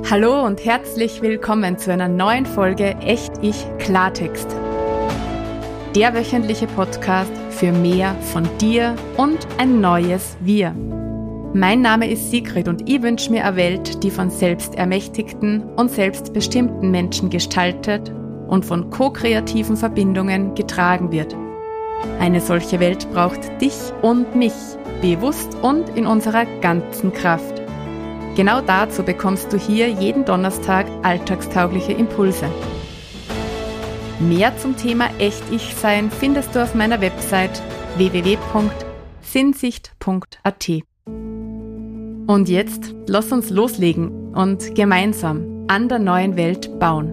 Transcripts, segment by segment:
Hallo und herzlich willkommen zu einer neuen Folge Echt Ich Klartext. Der wöchentliche Podcast für mehr von dir und ein neues Wir. Mein Name ist Sigrid und ich wünsche mir eine Welt, die von selbstermächtigten und selbstbestimmten Menschen gestaltet und von ko-kreativen Verbindungen getragen wird. Eine solche Welt braucht dich und mich, bewusst und in unserer ganzen Kraft. Genau dazu bekommst du hier jeden Donnerstag alltagstaugliche Impulse. Mehr zum Thema Echt-Ich-Sein findest du auf meiner Website www.sinnsicht.at. Und jetzt lass uns loslegen und gemeinsam an der neuen Welt bauen.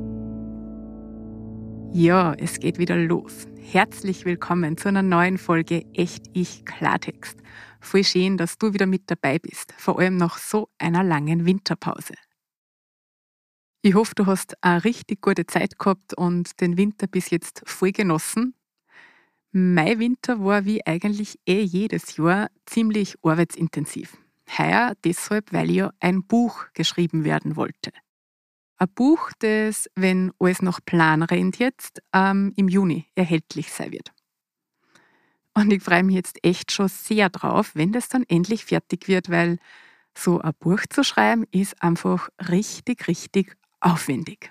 Ja, es geht wieder los. Herzlich willkommen zu einer neuen Folge Echt-Ich Klartext. Voll schön, dass du wieder mit dabei bist, vor allem nach so einer langen Winterpause. Ich hoffe, du hast eine richtig gute Zeit gehabt und den Winter bis jetzt voll genossen. Mein Winter war wie eigentlich jedes Jahr ziemlich arbeitsintensiv. Heuer deshalb, weil ja ein Buch geschrieben werden wollte. Ein Buch, das, wenn alles nach Plan rennt jetzt, im Juni erhältlich sein wird. Und ich freue mich jetzt echt schon sehr drauf, wenn das dann endlich fertig wird, weil so ein Buch zu schreiben ist einfach richtig, richtig aufwendig.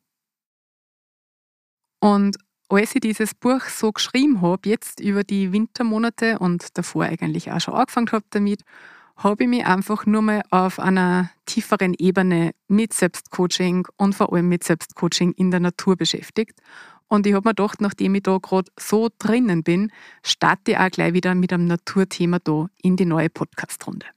Und als ich dieses Buch so geschrieben habe, jetzt über die Wintermonate und davor eigentlich auch schon angefangen habe damit, habe ich mich einfach nur mal auf einer tieferen Ebene mit Selbstcoaching und vor allem mit Selbstcoaching in der Natur beschäftigt. Und ich habe mir gedacht, nachdem ich da gerade so drinnen bin, starte ich auch gleich wieder mit einem Naturthema da in die neue Podcast-Runde.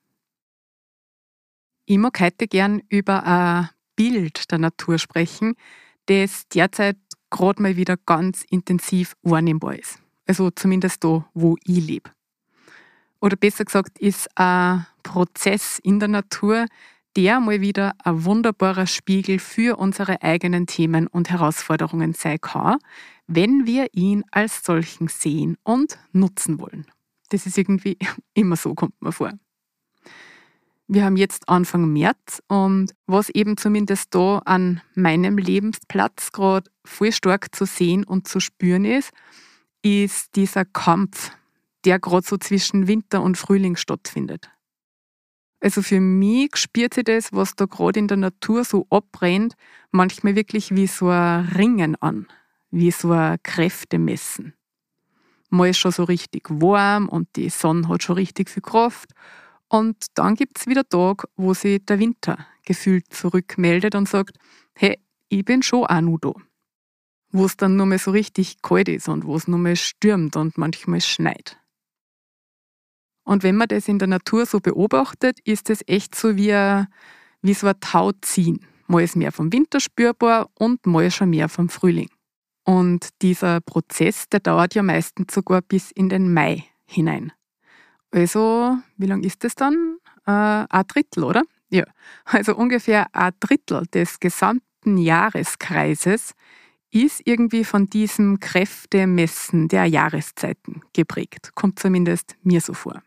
Ich mag heute gern über ein Bild der Natur sprechen, das derzeit gerade mal wieder ganz intensiv wahrnehmbar ist. Also zumindest da, wo ich lebe. Oder besser gesagt, ist ein Prozess in der Natur, der mal wieder ein wunderbarer Spiegel für unsere eigenen Themen und Herausforderungen sein kann, wenn wir ihn als solchen sehen und nutzen wollen. Das ist irgendwie immer so, kommt mir vor. Wir haben jetzt Anfang März und was eben zumindest da an meinem Lebensplatz gerade voll stark zu sehen und zu spüren ist dieser Kampf, der gerade so zwischen Winter und Frühling stattfindet. Also für mich spürt sich das, was da gerade in der Natur so abbrennt, manchmal wirklich wie so ein Ringen an, wie so ein Kräftemessen. Mal ist schon so richtig warm und die Sonne hat schon richtig viel Kraft. Und dann gibt es wieder Tage, wo sich der Winter gefühlt zurückmeldet und sagt, hey, ich bin schon auch noch da. Wo es dann nur mal so richtig kalt ist und wo es nur mal stürmt und manchmal schneit. Und wenn man das in der Natur so beobachtet, ist es echt so wie so ein Tauziehen. Mal ist mehr vom Winter spürbar und mal schon mehr vom Frühling. Und dieser Prozess, der dauert ja meistens sogar bis in den Mai hinein. Also, wie lang ist das dann? Ein Drittel, oder? Ja, also ungefähr ein Drittel des gesamten Jahreskreises ist irgendwie von diesem Kräftemessen der Jahreszeiten geprägt. Kommt zumindest mir so vor.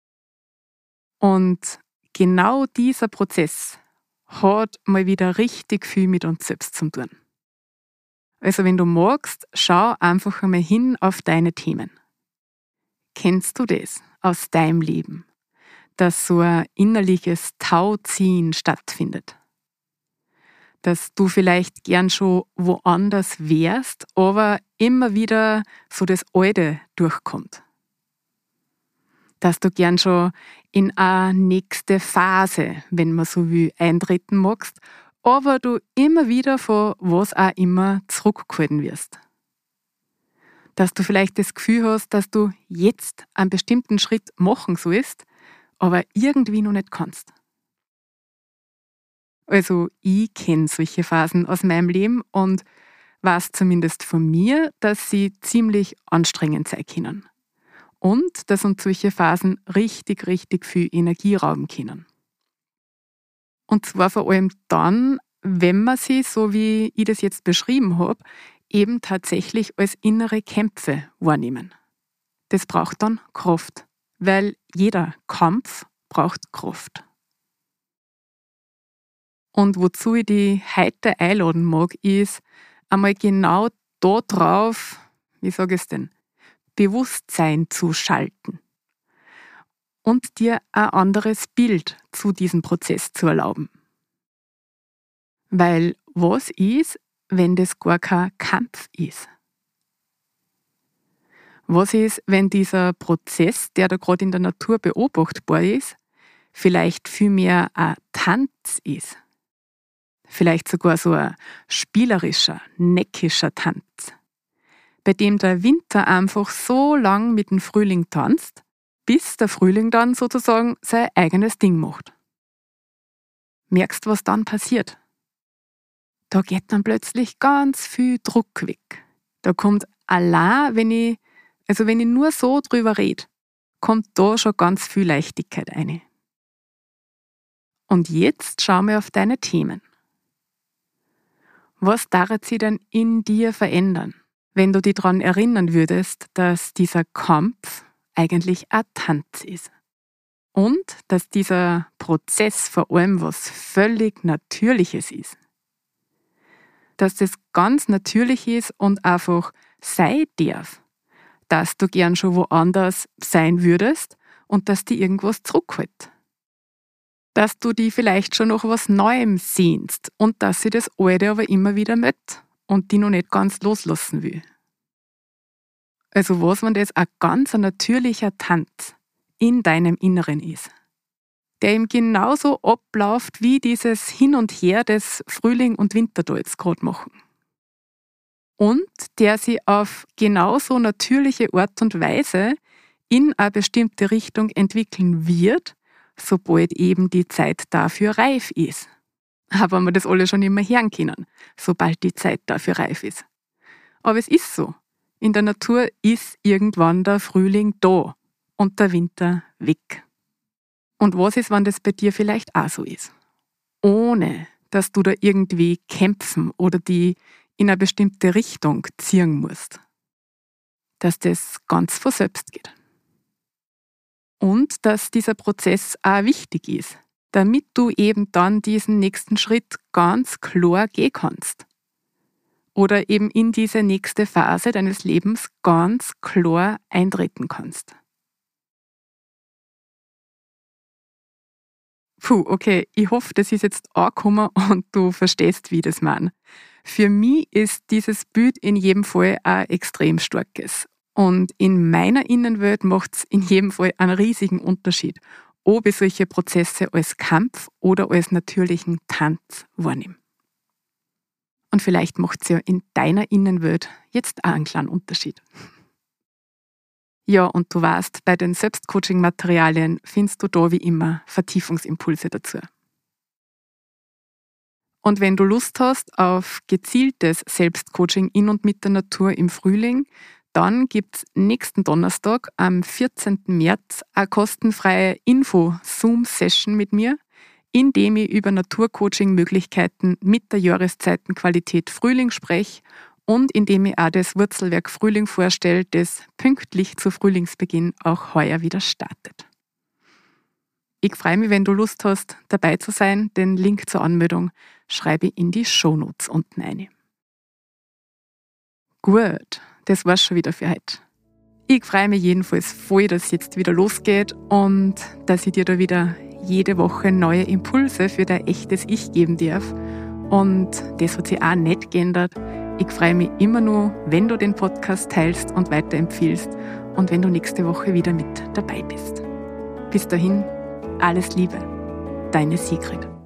Und genau dieser Prozess hat mal wieder richtig viel mit uns selbst zu tun. Also wenn du magst, schau einfach einmal hin auf deine Themen. Kennst du das aus deinem Leben, dass so ein innerliches Tauziehen stattfindet? Dass du vielleicht gern schon woanders wärst, aber immer wieder so das Alte durchkommt. Dass du gern schon in eine nächste Phase, wenn man so will, eintreten magst, aber du immer wieder von was auch immer zurückgehalten wirst. Dass du vielleicht das Gefühl hast, dass du jetzt einen bestimmten Schritt machen sollst, aber irgendwie noch nicht kannst. Also ich kenne solche Phasen aus meinem Leben und weiß zumindest von mir, dass sie ziemlich anstrengend sein können. Und dass uns solche Phasen richtig, richtig viel Energie rauben können. Und zwar vor allem dann, wenn man sie, so wie ich das jetzt beschrieben habe, eben tatsächlich als innere Kämpfe wahrnehmen. Das braucht dann Kraft, weil jeder Kampf braucht Kraft. Und wozu ich dich heute einladen mag, ist einmal genau da drauf, wie sage ich es denn, Bewusstsein zu schalten und dir ein anderes Bild zu diesem Prozess zu erlauben. Weil was ist, wenn das gar kein Kampf ist? Was ist, wenn dieser Prozess, der da gerade in der Natur beobachtbar ist, vielleicht vielmehr ein Tanz ist? Vielleicht sogar so ein spielerischer, neckischer Tanz, bei dem der Winter einfach so lang mit dem Frühling tanzt, bis der Frühling dann sozusagen sein eigenes Ding macht. Merkst, was dann passiert? Da geht dann plötzlich ganz viel Druck weg. Da kommt allein, wenn ich nur so drüber rede, kommt da schon ganz viel Leichtigkeit rein. Und jetzt schauen wir auf deine Themen. Was darf sich denn in dir verändern, wenn du dich daran erinnern würdest, dass dieser Kampf eigentlich ein Tanz ist? Und dass dieser Prozess vor allem was völlig Natürliches ist. Dass das ganz natürlich ist und einfach sein darf. Dass du gern schon woanders sein würdest und dass dir irgendwas zurückhält. Dass du dich vielleicht schon nach was Neuem sehnst und dass sie das Alte aber immer wieder möchte und die noch nicht ganz loslassen will. Also was, wenn das ein ganz natürlicher Tanz in deinem Inneren ist, der ihm genauso abläuft wie dieses Hin und Her des Frühling und Winter da jetzt gerade machen. Und der sich auf genauso natürliche Art und Weise in eine bestimmte Richtung entwickeln wird, sobald eben die Zeit dafür reif ist. Aber wir das alle schon immer hören können, sobald die Zeit dafür reif ist. Aber es ist so. In der Natur ist irgendwann der Frühling da und der Winter weg. Und was ist, wenn das bei dir vielleicht auch so ist? Ohne, dass du da irgendwie kämpfen oder die in eine bestimmte Richtung ziehen musst. Dass das ganz von selbst geht. Und dass dieser Prozess auch wichtig ist, damit du eben dann diesen nächsten Schritt ganz klar gehen kannst. Oder eben in diese nächste Phase deines Lebens ganz klar eintreten kannst. Puh, okay, ich hoffe, das ist jetzt angekommen und du verstehst, wie ich das meine. Für mich ist dieses Bild in jedem Fall ein extrem starkes. Und in meiner Innenwelt macht es in jedem Fall einen riesigen Unterschied, ob ich solche Prozesse als Kampf oder als natürlichen Tanz wahrnehme. Und vielleicht macht es ja in deiner Innenwelt jetzt auch einen kleinen Unterschied. Ja, und du weißt, bei den Selbstcoaching-Materialien findest du da wie immer Vertiefungsimpulse dazu. Und wenn du Lust hast auf gezieltes Selbstcoaching in und mit der Natur im Frühling, dann gibt es nächsten Donnerstag, am 14. März, eine kostenfreie Info-Zoom-Session mit mir, in dem ich über Naturcoaching-Möglichkeiten mit der Jahreszeitenqualität Frühling spreche und in dem ich auch das Wurzelwerk Frühling vorstelle, das pünktlich zu Frühlingsbeginn auch heuer wieder startet. Ich freue mich, wenn du Lust hast, dabei zu sein. Den Link zur Anmeldung schreibe ich in die Shownotes unten rein. Gut, das war's schon wieder für heute. Ich freue mich jedenfalls voll, dass es jetzt wieder losgeht und dass ich dir da wieder jede Woche neue Impulse für dein echtes Ich geben darf. Und das hat sich auch nicht geändert. Ich freue mich immer nur, wenn du den Podcast teilst und weiterempfiehlst und wenn du nächste Woche wieder mit dabei bist. Bis dahin, alles Liebe, deine Sigrid.